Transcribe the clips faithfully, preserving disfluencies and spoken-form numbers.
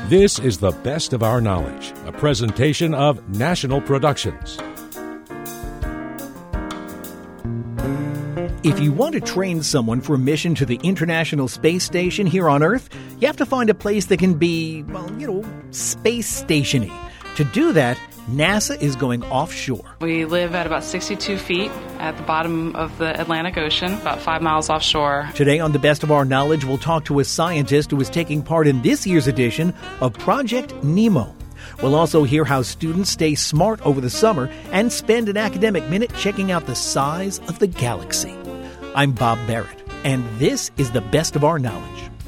This is The Best of Our Knowledge, a presentation of National Productions. If you want to train someone for a mission to the International Space Station here on Earth, you have to find a place that can be, well, you know, space stationy. To do that, NASA is going offshore. We live at about sixty-two feet at the bottom of the Atlantic Ocean, about five miles offshore. Today on The Best of Our Knowledge, we'll talk to a scientist who is taking part in this year's edition of Project Nemo. We'll also hear how students stay smart over the summer and spend an academic minute checking out the size of the galaxy. I'm Bob Barrett, and this is The Best of Our Knowledge.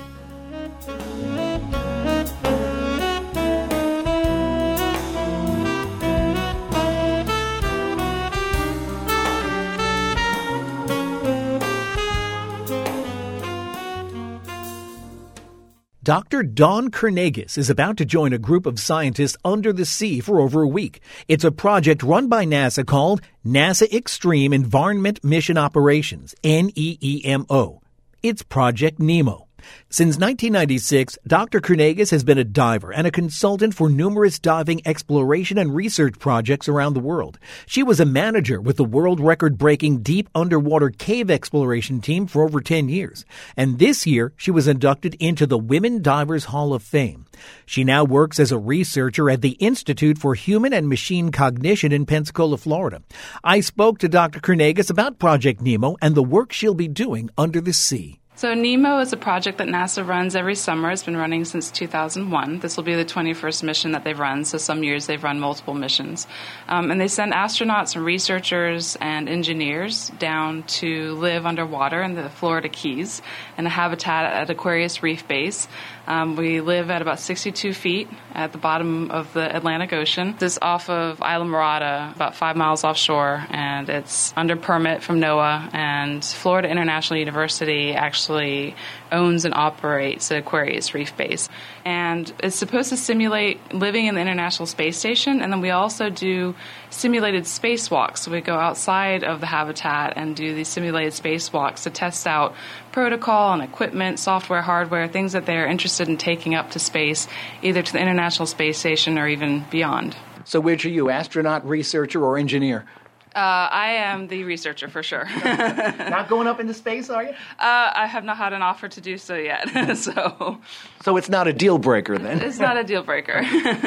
Doctor Dawn Kernagis is about to join a group of scientists under the sea for over a week. It's a project run by NASA called NASA Extreme Environment Mission Operations, N E E M O. It's Project Nemo. Since nineteen ninety-six, Doctor Kernagis has been a diver and a consultant for numerous diving exploration and research projects around the world. She was a manager with the world record-breaking deep underwater cave exploration team for over ten years. And this year, she was inducted into the Women Divers Hall of Fame. She now works as a researcher at the Institute for Human and Machine Cognition in Pensacola, Florida. I spoke to Doctor Kernagis about Project Nemo and the work she'll be doing under the sea. So NEMO is a project that NASA runs every summer. It's been running since two thousand one. This will be the twenty-first mission that they've run, so some years they've run multiple missions. Um, and they send astronauts and researchers and engineers down to live underwater in the Florida Keys in a habitat at Aquarius Reef Base. Um, we live at about sixty-two feet at the bottom of the Atlantic Ocean. This is off of Islamorada, about five miles offshore, and it's under permit from NOAA, and Florida International University actually owns and operates the Aquarius Reef Base. And it's supposed to simulate living in the International Space Station, and then we also do simulated spacewalks. So we go outside of the habitat and do these simulated spacewalks to test out protocol and equipment, software, hardware, things that they're interested in taking up to space, either to the International Space Station or even beyond. So which are you, astronaut, researcher, or engineer? Uh, I am the researcher for sure. Not going up into space, are you? Uh, I have not had an offer to do so yet. so, so it's not a deal breaker then? It's not a deal breaker.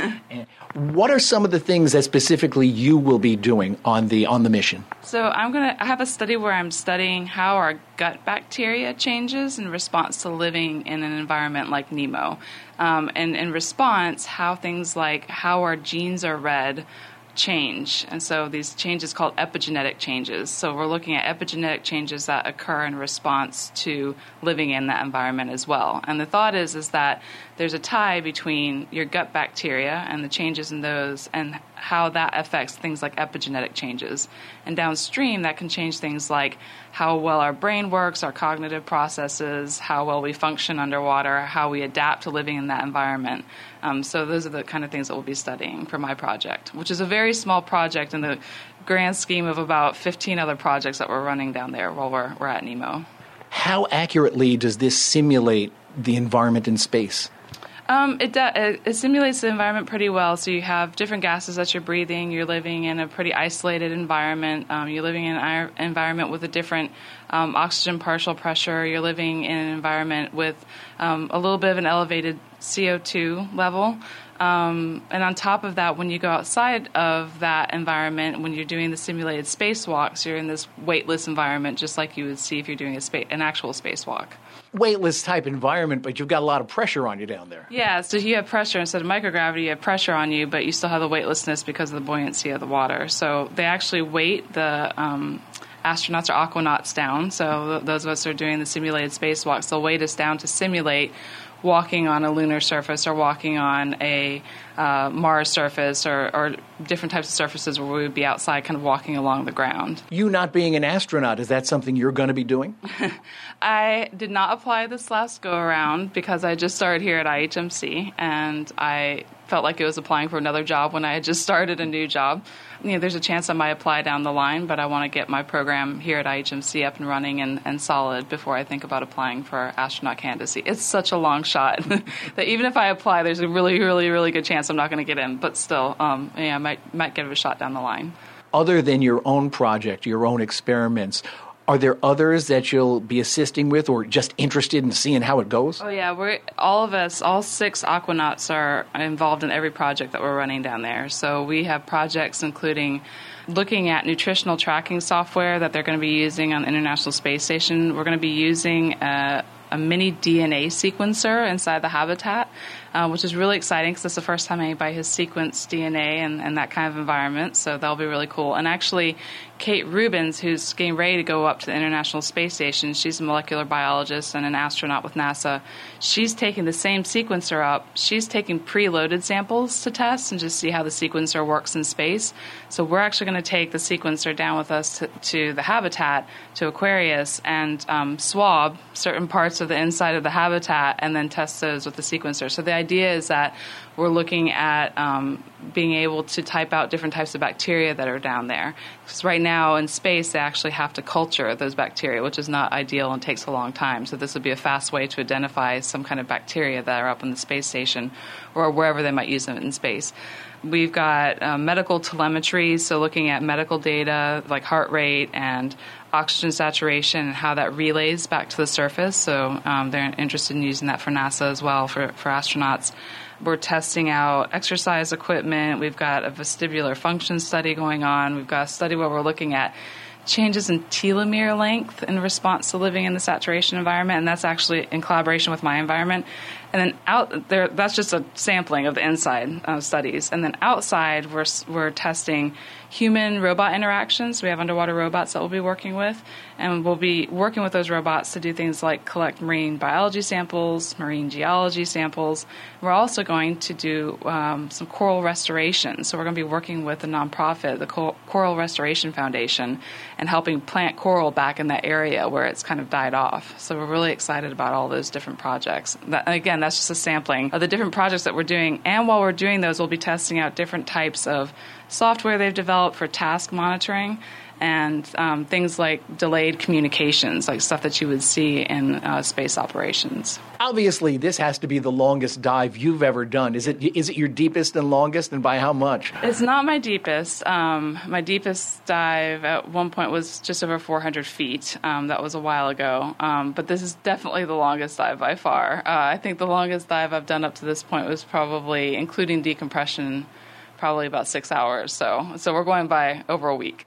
What are some of the things that specifically you will be doing on the on the mission? So I'm gonna I have a study where I'm studying how our gut bacteria changes in response to living in an environment like Nemo, um, and in response, how things like how our genes are read change. And so these changes called epigenetic changes. So we're looking at epigenetic changes that occur in response to living in that environment as well. And the thought is is that there's a tie between your gut bacteria and the changes in those and how that affects things like epigenetic changes. And downstream, that can change things like how well our brain works, our cognitive processes, how well we function underwater, how we adapt to living in that environment. Um, so those are the kind of things that we'll be studying for my project, which is a very small project in the grand scheme of about fifteen other projects that we're running down there while we're, we're at NEMO. How accurately does this simulate the environment in space? Um, it, it, it simulates the environment pretty well. So you have different gases that you're breathing. You're living in a pretty isolated environment. Um, you're living in an environment with a different um, oxygen partial pressure. You're living in an environment with um, a little bit of an elevated C O two level. Um, and on top of that, when you go outside of that environment, when you're doing the simulated spacewalks, you're in this weightless environment, just like you would see if you're doing a spa- an actual spacewalk. Weightless type environment, but you've got a lot of pressure on you down there. Yeah, so you have pressure instead of microgravity, you have pressure on you, but you still have the weightlessness because of the buoyancy of the water. So they actually weight the um, astronauts or aquanauts down. So th- those of us who are doing the simulated spacewalks, they'll weight us down to simulate walking on a lunar surface or walking on a uh, Mars surface or, or different types of surfaces where we would be outside kind of walking along the ground. You not being an astronaut, is that something you're going to be doing? I did not apply this last go-around because I just started here at I H M C, and I felt like it was applying for another job when I had just started a new job. You know, there's a chance I might apply down the line, but I want to get my program here at I H M C up and running and, and solid before I think about applying for astronaut candidacy. It's such a long shot that even if I apply, there's a really, really, really good chance I'm not going to get in. But still, um, yeah, I might, might give it a shot down the line. Other than your own project, your own experiments, are there others that you'll be assisting with or just interested in seeing how it goes? Oh, yeah. We're, all of us, all six aquanauts are involved in every project that we're running down there. So we have projects including looking at nutritional tracking software that they're going to be using on the International Space Station. We're going to be using a, a mini D N A sequencer inside the habitat, uh, which is really exciting because it's the first time anybody has sequenced D N A in, in that kind of environment. So that'll be really cool. And actually, Kate Rubins, who's getting ready to go up to the International Space Station, she's a molecular biologist and an astronaut with NASA. She's taking the same sequencer up. She's taking preloaded samples to test and just see how the sequencer works in space. So we're actually going to take the sequencer down with us to, to the habitat, to Aquarius, and um, swab certain parts of the inside of the habitat and then test those with the sequencer. So the idea is that we're looking at um, being able to type out different types of bacteria that are down there. Because right now in space, they actually have to culture those bacteria, which is not ideal and takes a long time. So this would be a fast way to identify some kind of bacteria that are up in the space station or wherever they might use them in space. We've got uh, medical telemetry, so looking at medical data like heart rate and oxygen saturation and how that relays back to the surface. So um, they're interested in using that for NASA as well, for, for astronauts. We're testing out exercise equipment. We've got a vestibular function study going on. We've got a study where we're looking at changes in telomere length in response to living in the saturation environment, and that's actually in collaboration with my environment. And then out there, that's just a sampling of the inside uh, studies. And then outside, we're we're testing human-robot interactions. We have underwater robots that we'll be working with, and we'll be working with those robots to do things like collect marine biology samples, marine geology samples. We're also going to do um, some coral restoration. So we're going to be working with a nonprofit, the Cor- Coral Restoration Foundation, and helping plant coral back in that area where it's kind of died off. So we're really excited about all those different projects. That, again, that's just a sampling of the different projects that we're doing. And while we're doing those, we'll be testing out different types of software they've developed for task monitoring and um, things like delayed communications, like stuff that you would see in uh, space operations. Obviously, this has to be the longest dive you've ever done. Is it is it your deepest and longest, and by how much? It's not my deepest. Um, my deepest dive at one point was just over four hundred feet. Um, that was a while ago. Um, but this is definitely the longest dive by far. Uh, I think the longest dive I've done up to this point was probably, including decompression, probably about six hours. So so we're going by over a week.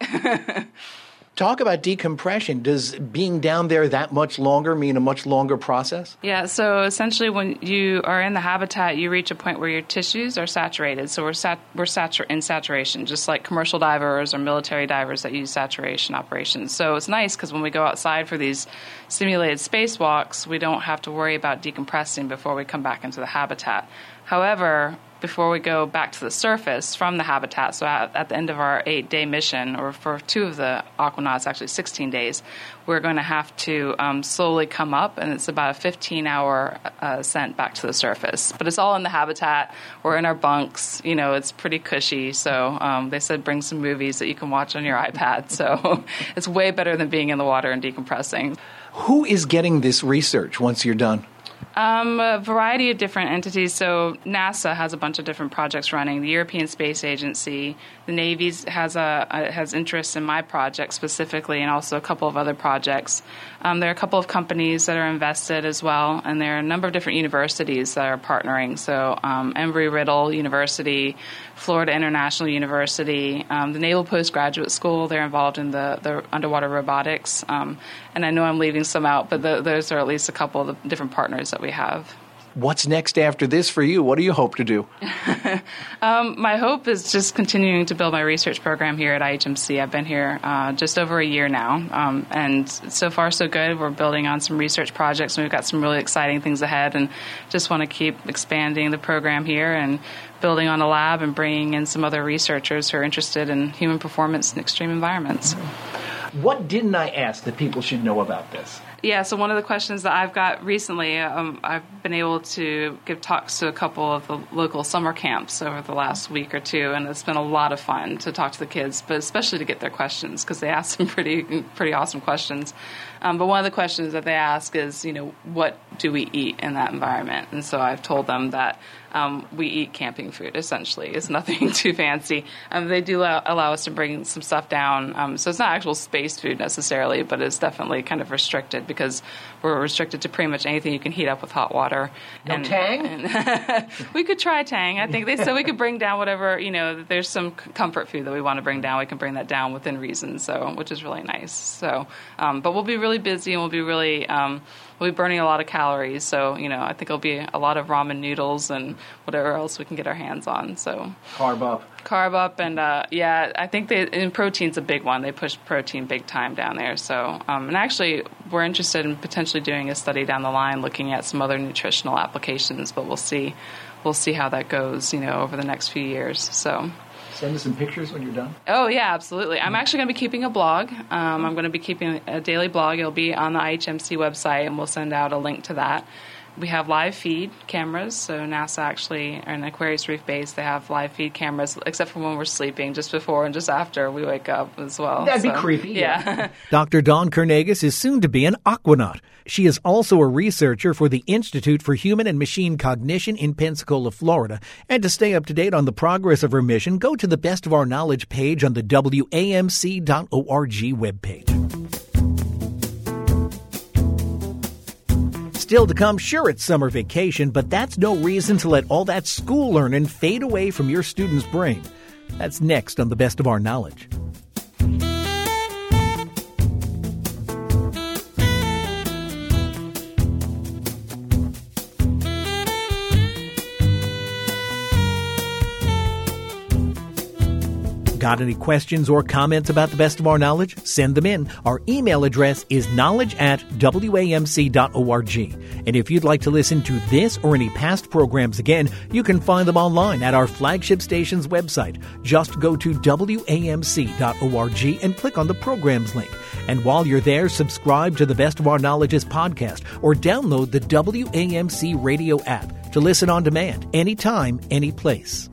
Talk about decompression. Does being down there that much longer mean a much longer process? Yeah, so essentially when you are in the habitat, you reach a point where your tissues are saturated. So we're sat- we're satur- in saturation, just like commercial divers or military divers that use saturation operations. So it's nice because when we go outside for these simulated spacewalks, we don't have to worry about decompressing before we come back into the habitat. However, before we go back to the surface from the habitat, so at, at the end of our eight-day mission, or for two of the aquanauts, actually sixteen days, we're going to have to um, slowly come up, and it's about a fifteen-hour uh, ascent back to the surface. But it's all in the habitat. We're in our bunks. You know, it's pretty cushy. So um, they said bring some movies that you can watch on your iPad. So it's way better than being in the water and decompressing. Who is getting this research once you're done? Um, a variety of different entities. So NASA has a bunch of different projects running. The European Space Agency, the Navy has a, a has interest in my project specifically, and also a couple of other projects. Um, there are a couple of companies that are invested as well, and there are a number of different universities that are partnering. So um, Embry-Riddle University, Florida International University, um, the Naval Postgraduate School. They're involved in the, the underwater robotics. Um, and I know I'm leaving some out, but the, those are at least a couple of the different partners that we have. What's next after this for you? What do you hope to do? um, my hope is just continuing to build my research program here at I H M C. I've been here uh, just over a year now, um, and so far so good. We're building on some research projects, and we've got some really exciting things ahead, and just want to keep expanding the program here and building on a lab and bringing in some other researchers who are interested in human performance in extreme environments. What didn't I ask that people should know about this? Yeah, so one of the questions that I've got recently, um, I've been able to give talks to a couple of the local summer camps over the last week or two, and it's been a lot of fun to talk to the kids, but especially to get their questions, because they ask some pretty pretty awesome questions. Um, but one of the questions that they ask is, you know, what do we eat in that environment? And so I've told them that um, we eat camping food, essentially. It's nothing too fancy. Um, they do allow, allow us to bring some stuff down. Um, so it's not actual space food necessarily, but it's definitely kind of restricted because we're restricted to pretty much anything you can heat up with hot water. No and, Tang? And we could try Tang. I think they said we could bring down whatever, you know, there's some comfort food that we want to bring down. We can bring that down within reason, so which is really nice. So, um, but we'll be really busy and we'll be really um, we'll be burning a lot of calories. So, you know, I think it'll be a lot of ramen noodles and whatever else we can get our hands on. So Carb up. Carb up, and uh, yeah, I think they, and protein's a big one. They push protein big time down there. So, um, and actually, we're interested in potentially doing a study down the line looking at some other nutritional applications, but we'll see. We'll see how that goes, you know, over the next few years. So. Send us some pictures when you're done. Oh, yeah, absolutely. I'm actually going to be keeping a blog. Um, I'm going to be keeping a daily blog. It'll be on the I H M C website, and we'll send out a link to that. We have live feed cameras, so NASA actually, or in Aquarius Reef Base, they have live feed cameras, except for when we're sleeping, just before and just after we wake up as well. That'd so, be creepy. Yeah. Doctor Dawn Kernagis is soon to be an aquanaut. She is also a researcher for the Institute for Human and Machine Cognition in Pensacola, Florida. And to stay up to date on the progress of her mission, go to the Best of Our Knowledge page on the W A M C dot org webpage. Still to come, sure, it's summer vacation, but that's no reason to let all that school learning fade away from your student's brain. That's next on the Best of Our Knowledge. Got any questions or comments about the Best of Our Knowledge? Send them in. Our email address is knowledge at W A M C dot org. And if you'd like to listen to this or any past programs again, you can find them online at our flagship station's website. Just go to W A M C dot org and click on the programs link. And while you're there, subscribe to the Best of Our Knowledge's podcast or download the W A M C radio app to listen on demand, anytime, any place.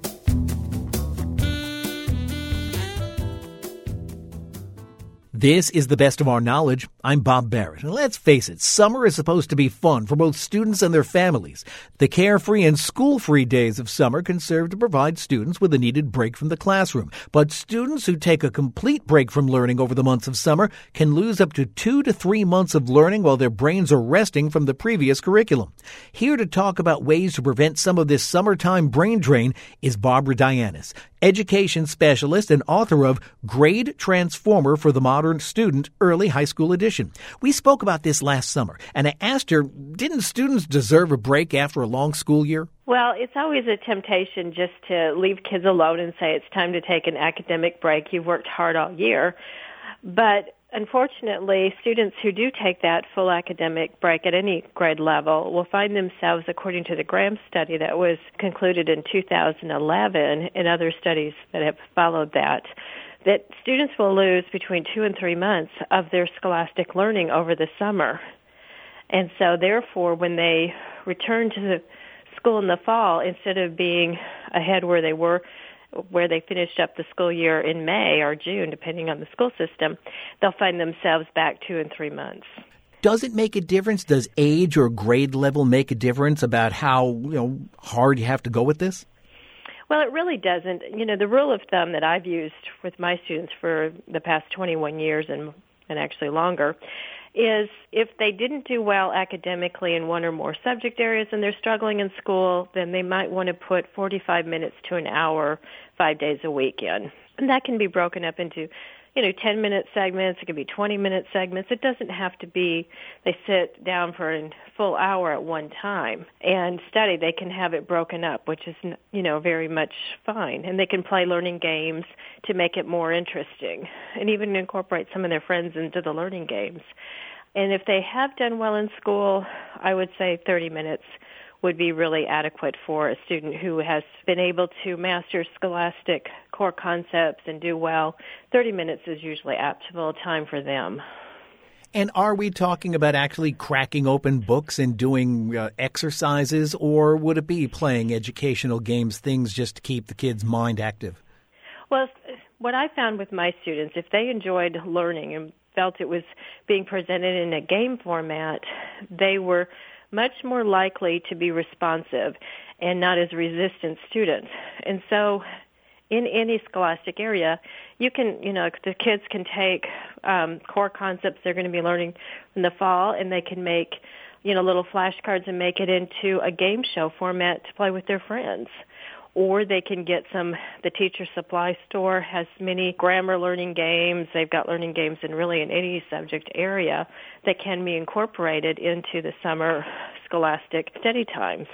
This is the Best of Our Knowledge. I'm Bob Barrett. And let's face it, summer is supposed to be fun for both students and their families. The carefree and school-free days of summer can serve to provide students with a needed break from the classroom. But students who take a complete break from learning over the months of summer can lose up to two to three months of learning while their brains are resting from the previous curriculum. Here to talk about ways to prevent some of this summertime brain drain is Barbara Dianis, education specialist and author of Grade Transformer for the Modern Student Early High School Edition. We spoke about this last summer, and I asked her, didn't students deserve a break after a long school year? Well, it's always a temptation just to leave kids alone and say it's time to take an academic break. You've worked hard all year. But unfortunately, students who do take that full academic break at any grade level will find themselves, according to the Graham study that was concluded in two thousand eleven and other studies that have followed that, that students will lose between two and three months of their scholastic learning over the summer. And so therefore, when they return to the school in the fall, instead of being ahead where they were, where they finished up the school year in May or June, depending on the school system, they'll find themselves back two and three months. Does it make a difference? Does age or grade level make a difference about how, you know, hard you have to go with this? Well, it really doesn't. You know, the rule of thumb that I've used with my students for the past twenty-one years and and actually longer is if they didn't do well academically in one or more subject areas and they're struggling in school, then they might want to put forty-five minutes to an hour, five days a week in. And that can be broken up into, you know, ten-minute segments. It could be twenty-minute segments. It doesn't have to be they sit down for a full hour at one time and study. They can have it broken up, which is, you know, very much fine. And they can play learning games to make it more interesting and even incorporate some of their friends into the learning games. And if they have done well in school, I would say thirty minutes would be really adequate for a student who has been able to master scholastic core concepts and do well. thirty minutes is usually optimal time for them. And are we talking about actually cracking open books and doing uh, exercises, or would it be playing educational games, things just to keep the kids' mind active? Well, what I found with my students, if they enjoyed learning and felt it was being presented in a game format, they were much more likely to be responsive and not as resistant students. And so in any scholastic area, you can, you know, the kids can take um, core concepts they're going to be learning in the fall, and they can make, you know, little flashcards and make it into a game show format to play with their friends. Or they can get some, the teacher supply store has many grammar learning games. They've got learning games in really in any subject area that can be incorporated into the summer scholastic study times.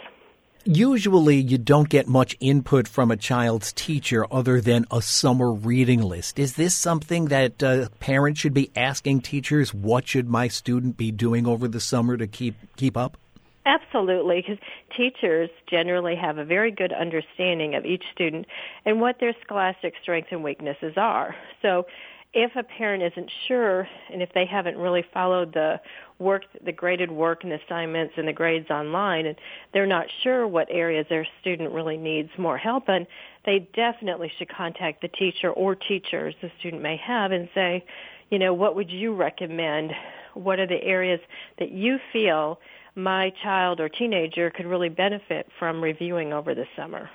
Usually you don't get much input from a child's teacher other than a summer reading list. Is this something that uh, parents should be asking teachers, what should my student be doing over the summer to keep keep up? Absolutely, because teachers generally have a very good understanding of each student and what their scholastic strengths and weaknesses are. So if a parent isn't sure, and if they haven't really followed the work, the graded work and assignments and the grades online, and they're not sure what areas their student really needs more help in, they definitely should contact the teacher or teachers the student may have and say, you know, what would you recommend? What are the areas that you feel my child or teenager could really benefit from reviewing over the summer?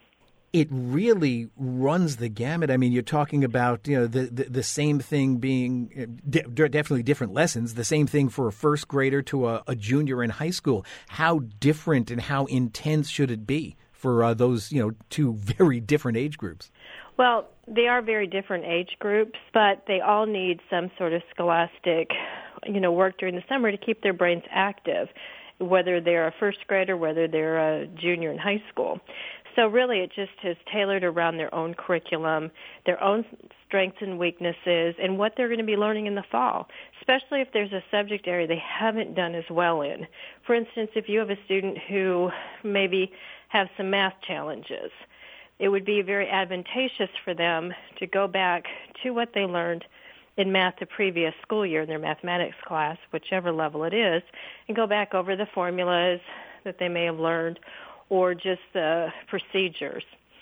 It really runs the gamut. I mean, you're talking about, you know, the, the, the same thing being de- definitely different lessons, the same thing for a first grader to a, a junior in high school. How different and how intense should it be for uh, those, you know, two very different age groups? Well, they are very different age groups, but they all need some sort of scholastic, you know, work during the summer to keep their brains active, whether they're a first grader, whether they're a junior in high school. So really it just is tailored around their own curriculum, their own strengths and weaknesses, and what they're going to be learning in the fall, especially if there's a subject area they haven't done as well in. For instance, if you have a student who maybe have some math challenges, it would be very advantageous for them to go back to what they learned in math the previous school year in their mathematics class, whichever level it is, and go back over the formulas that they may have learned or just the procedures,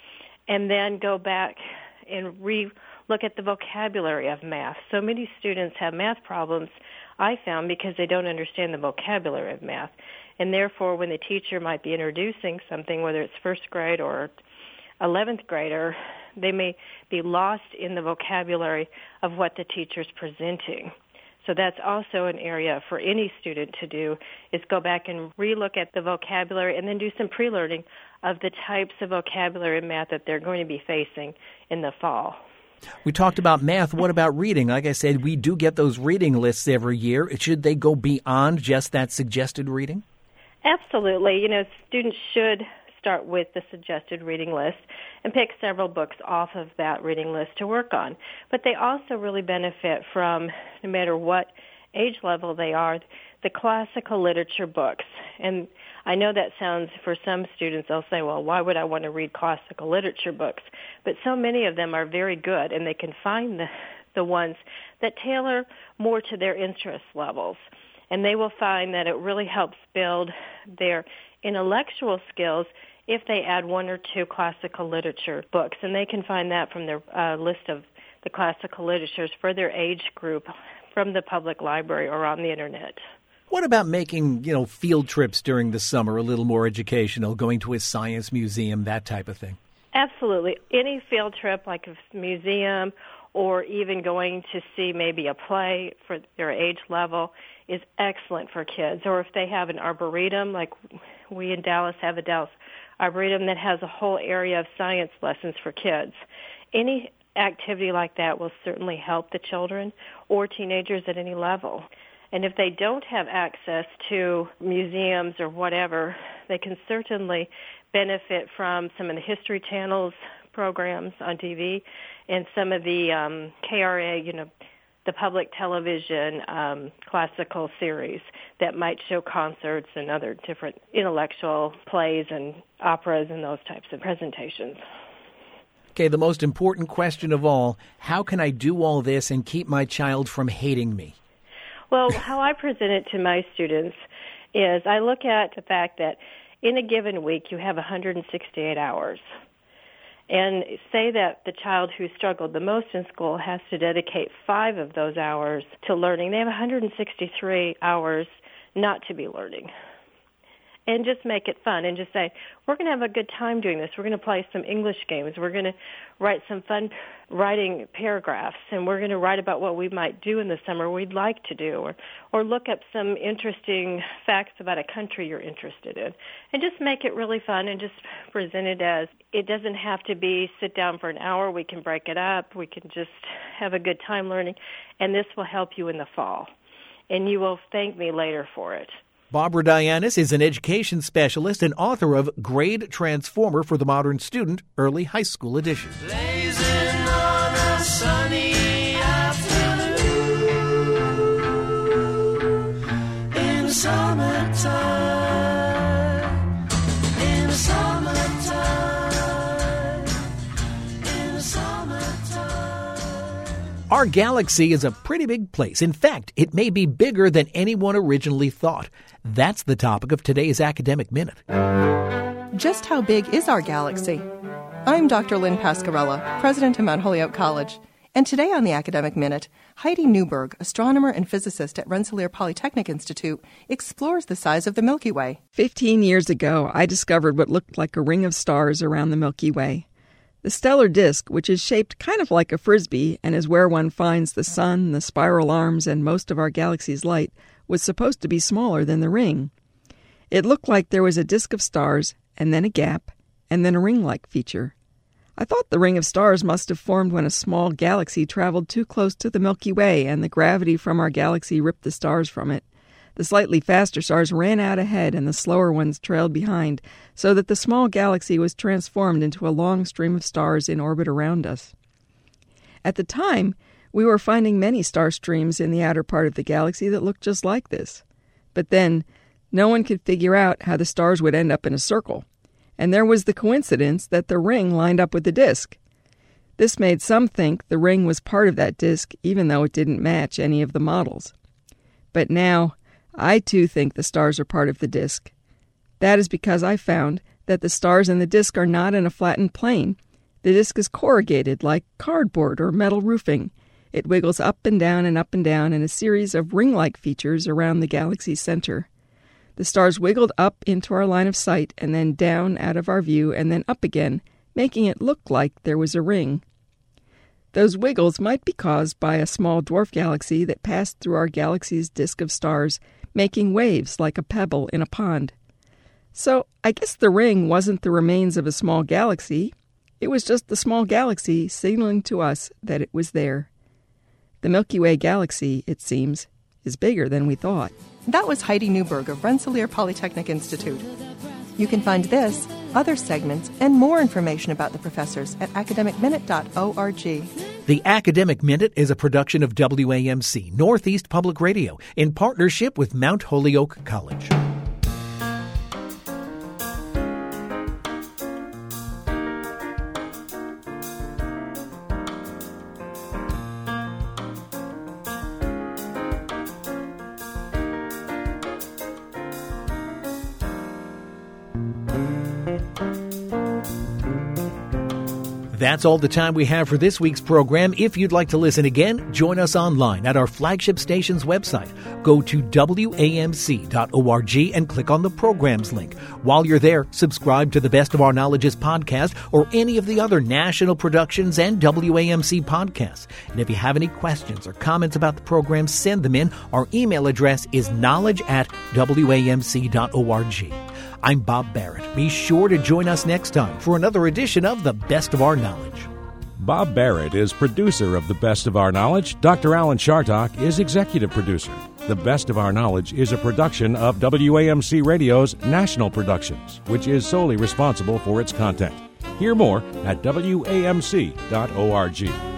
and then go back and re-look at the vocabulary of math. So many students have math problems, I found, because they don't understand the vocabulary of math, and therefore when the teacher might be introducing something, whether it's first grade or eleventh grader, they may be lost in the vocabulary of what the teacher's presenting. So that's also an area for any student to do, is go back and relook at the vocabulary and then do some pre-learning of the types of vocabulary in math that they're going to be facing in the fall. We talked about math. What about reading? Like I said, we do get those reading lists every year. Should they go beyond just that suggested reading? Absolutely. You know, students should start with the suggested reading list and pick several books off of that reading list to work on. But they also really benefit from, no matter what age level they are, the classical literature books. And I know that sounds, for some students, they'll say, well, why would I want to read classical literature books? But so many of them are very good, and they can find the, the ones that tailor more to their interest levels. And they will find that it really helps build their intellectual skills if they add one or two classical literature books. And they can find that from their uh, list of the classical literatures for their age group from the public library or on the Internet. What about making, you know, field trips during the summer a little more educational, going to a science museum, that type of thing? Absolutely. Any field trip, like a museum or even going to see maybe a play for their age level, is excellent for kids. Or if they have an arboretum, like we in Dallas have a Dallas Arboretum that has a whole area of science lessons for kids. Any activity like that will certainly help the children or teenagers at any level. And if they don't have access to museums or whatever, they can certainly benefit from some of the History Channel's programs on T V and some of the um, K R A, you know, the public television um, classical series that might show concerts and other different intellectual plays and operas and those types of presentations. Okay, the most important question of all, how can I do all this and keep my child from hating me? Well, how I present it to my students is I look at the fact that in a given week you have one hundred sixty-eight hours. And say that the child who struggled the most in school has to dedicate five of those hours to learning. They have one hundred sixty-three hours not to be learning. And just make it fun and just say, we're going to have a good time doing this. We're going to play some English games. We're going to write some fun writing paragraphs, and we're going to write about what we might do in the summer we'd like to do, or, or look up some interesting facts about a country you're interested in. And just make it really fun and just present it as it doesn't have to be sit down for an hour. We can break it up. We can just have a good time learning, and this will help you in the fall. And you will thank me later for it. Barbara Dianis is an education specialist and author of Grade Transformer for the Modern Student, Early High School Edition. Blazing on a sunny afternoon in the summertime, in the summertime, in the summertime. Our galaxy is a pretty big place. In fact, it may be bigger than anyone originally thought. That's the topic of today's Academic Minute. Just how big is our galaxy? I'm Doctor Lynn Pascarella, president of Mount Holyoke College. And today on the Academic Minute, Heidi Newberg, astronomer and physicist at Rensselaer Polytechnic Institute, explores the size of the Milky Way. Fifteen years ago, I discovered what looked like a ring of stars around the Milky Way. The stellar disk, which is shaped kind of like a frisbee and is where one finds the sun, the spiral arms, and most of our galaxy's light, was supposed to be smaller than the ring. It looked like there was a disk of stars, and then a gap, and then a ring-like feature. I thought the ring of stars must have formed when a small galaxy traveled too close to the Milky Way and the gravity from our galaxy ripped the stars from it. The slightly faster stars ran out ahead and the slower ones trailed behind, so that the small galaxy was transformed into a long stream of stars in orbit around us. At the time, we were finding many star streams in the outer part of the galaxy that looked just like this. But then, no one could figure out how the stars would end up in a circle. And there was the coincidence that the ring lined up with the disk. This made some think the ring was part of that disk, even though it didn't match any of the models. But now, I too think the stars are part of the disk. That is because I found that the stars and the disk are not in a flattened plane. The disk is corrugated like cardboard or metal roofing. It wiggles up and down and up and down in a series of ring-like features around the galaxy's center. The stars wiggled up into our line of sight and then down out of our view and then up again, making it look like there was a ring. Those wiggles might be caused by a small dwarf galaxy that passed through our galaxy's disk of stars, making waves like a pebble in a pond. So I guess the ring wasn't the remains of a small galaxy. It was just the small galaxy signaling to us that it was there. The Milky Way galaxy, it seems, is bigger than we thought. That was Heidi Newberg of Rensselaer Polytechnic Institute. You can find this, other segments, and more information about the professors at academic minute dot org. The Academic Minute is a production of W A M C, Northeast Public Radio, in partnership with Mount Holyoke College. That's all the time we have for this week's program. If you'd like to listen again, join us online at our flagship station's website. Go to W A M C dot org and click on the programs link. While you're there, subscribe to the Best of Our Knowledges podcast or any of the other national productions and W A M C podcasts. And if you have any questions or comments about the program, send them in. Our email address is knowledge at W A M C dot org. I'm Bob Barrett. Be sure to join us next time for another edition of The Best of Our Knowledge. Bob Barrett is producer of The Best of Our Knowledge. Doctor Alan Chartock is executive producer. The Best of Our Knowledge is a production of W A M C Radio's National Productions, which is solely responsible for its content. Hear more at W A M C dot org.